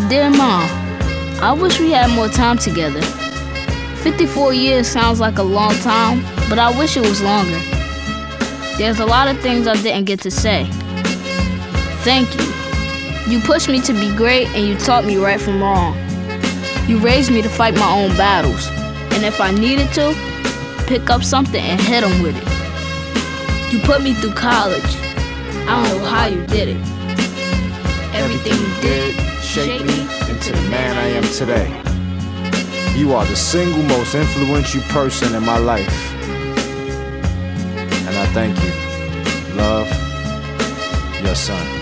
Dear Mom, I wish we had more time together. 54 years sounds like a long time, but I wish it was longer. There's a lot of things I didn't get to say. Thank you. You pushed me to be great and you taught me right from wrong. You raised me to fight my own battles, and if I needed to, pick up something and hit them with it. You put me through college. I don't know how you did it. Everything you did shaped me into the man I am today. You are the single most influential person in my life, and I thank you. Love, your son.